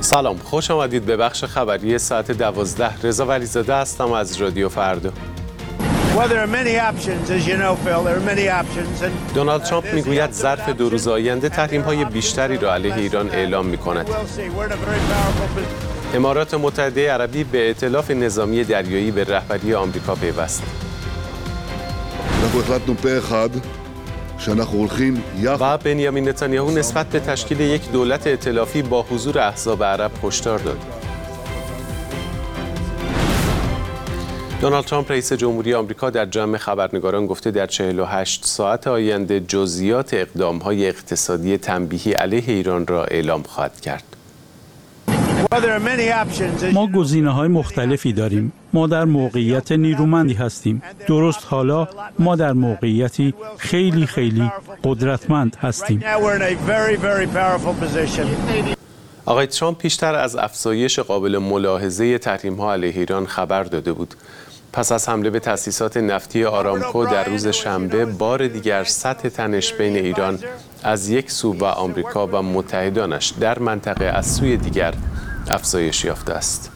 سلام، خوش آمدید به بخش خبری ساعت 12. رضا ولیزاده هستم از رادیو فردا. دونالد ترامپ میگوید ظرف 2 روز آینده تحریم‌های بیشتری را علیه ایران اعلام می‌کند. امارات متحده عربی به ائتلاف نظامی دریایی به رهبری آمریکا پیوست. و بنیامین نتانیاهو نسبت به تشکیل یک دولت ائتلافی با حضور احزاب عرب هشدار داد. دونالد ترامپ رئیس جمهوری آمریکا در جمع خبرنگاران گفته در 48 ساعت آینده جزئیات اقدام‌های اقتصادی تنبیهی علیه ایران را اعلام خواهد کرد. ما گزینه‌های مختلفی داریم. ما در موقعیت نیرومندی هستیم. درست حالا ما در موقعیتی خیلی قدرتمند هستیم. آقای ترامپ پیشتر از افزایش قابل ملاحظه تحریم‌ها علیه ایران خبر داده بود. پس از حمله به تأسیسات نفتی آرامکو در روز شنبه، بار دیگر سطح تنش بین ایران از یک سو و آمریکا و متحدانش در منطقه از سوی دیگر افزایش یافته است.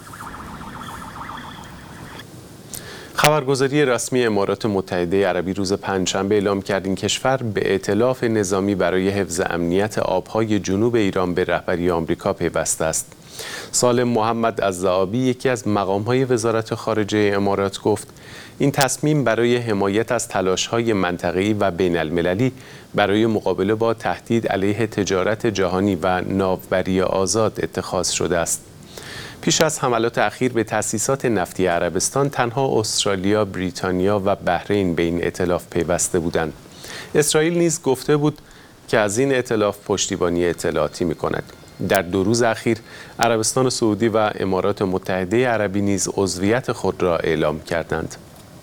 خبرگزاری رسمی امارات متحده عربی روز پنجشنبه اعلام کرد این کشور به ائتلاف نظامی برای حفظ امنیت آبهای جنوب ایران به رهبری آمریکا پیوسته است. سالم محمد الزعابی، یکی از مقام‌های وزارت خارجه امارات، گفت این تصمیم برای حمایت از تلاش‌های منطقه‌ای و بین‌المللی برای مقابله با تهدید علیه تجارت جهانی و ناوبری آزاد اتخاذ شده است. پیش از حملات اخیر به تأسیسات نفتی عربستان، تنها استرالیا، بریتانیا و بحرین به این ائتلاف پیوسته بودند. اسرائیل نیز گفته بود که از این ائتلاف پشتیبانی اطلاعاتی می‌کند. در 2 روز اخیر عربستان سعودی و امارات متحده عربی نیز عضویت خود را اعلام کردند.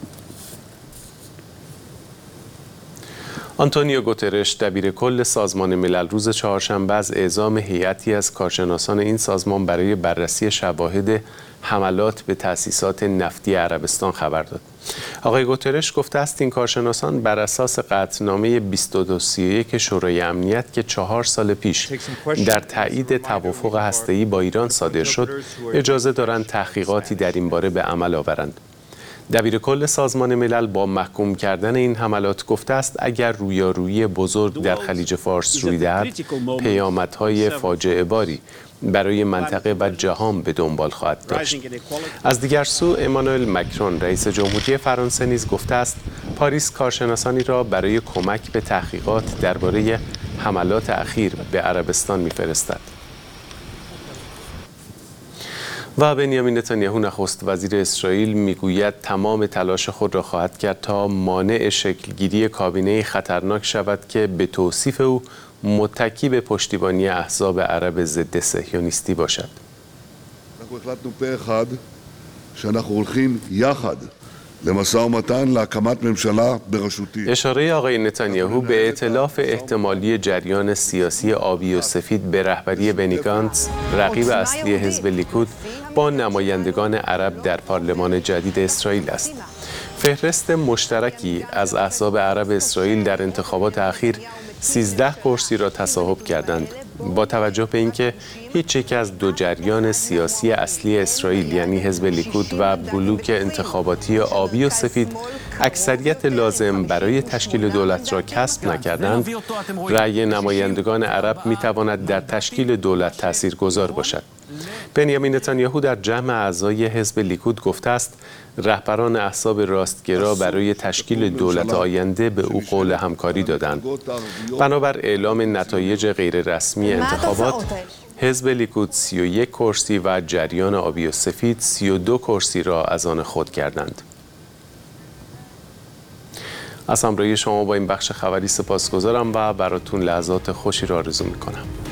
آنتونیو گوترش، دبیرکل سازمان ملل، روز چهارشنبه از اعزام هیئتی از کارشناسان این سازمان برای بررسی شواهد حملات به تأسیسات نفتی عربستان خبر داد. آقای گوترش گفته است این کارشناسان بر اساس قطعنامه 2231 شورای امنیت که 4 سال پیش در تایید توافق هسته‌ای با ایران صادر شد، اجازه دارند تحقیقاتی در این باره به عمل آورند. دبیرکل سازمان ملل با محکوم کردن این حملات گفته است اگر رویارویی بزرگ در خلیج فارس روی دهد، پیامدهای فاجعه باری برای منطقه و جهان به دنبال خواهد داشت. از دیگر سو، امانوئل مکرون، رئیس جمهوری فرانسه، نیز گفته است پاریس کارشناسانی را برای کمک به تحقیقات درباره حملات اخیر به عربستان می‌فرستد. و بنیامین نتانیاهو، نخست وزیر اسرائیل، میگوید تمام تلاش خود را خواهد کرد تا مانع شکلگیری کابینه خطرناک شود که به توصیف او متکی به پشتیبانی احزاب عرب ضد صهیونیستی باشد. اشاره آقای نتانیاهو به ائتلاف احتمالی جریان سیاسی آبی و سفید به رهبری بنی گانتز، رقیب اصلی حزب لیکود، با نمایندگان عرب در پارلمان جدید اسرائیل است. فهرست مشترکی از احزاب عرب اسرائیل در انتخابات اخیر 13 کرسی را تصاحب کردند. با توجه به اینکه هیچ یک از 2 جریان سیاسی اصلی اسرائیل، یعنی حزب لیکود و بلوک انتخاباتی آبی و سفید، اکثریت لازم برای تشکیل دولت را کسب نکردند، رأی نمایندگان عرب می‌تواند در تشکیل دولت تاثیرگذار باشد. بنیامین نتانیاهو در جمع اعضای حزب لیکود گفته است رهبران احزاب راستگرا برای تشکیل دولت آینده به او قول همکاری دادند. بنابر اعلام نتایج غیررسمی انتخابات، حزب لیکود 31 کرسی و جریان آبی و سفید 32 کرسی را از آن خود کردند. از همراهی شما با این بخش خبری سپاسگزارم و براتون لحظات خوشی را آرزو می‌کنم.